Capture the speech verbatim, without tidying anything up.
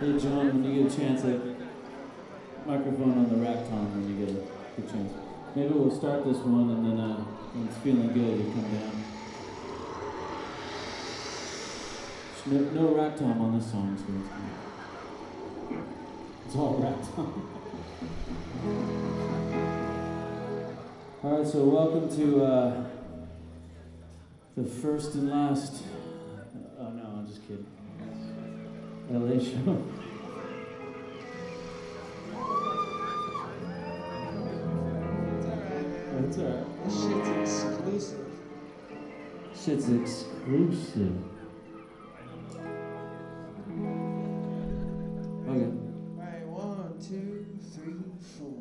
Hey John, when you get a chance, like microphone on the rack tom when you get a good chance. Maybe we'll start this one and then uh, when it's feeling good, you come down. There's no, no rack tom on this song, so it's good. It's all rack tom. All right, so welcome to uh, the first and last. Oh no, I'm just kidding. L A show. That's alright. This shit's exclusive. Shit's exclusive. Okay. Alright, one, two, three, four.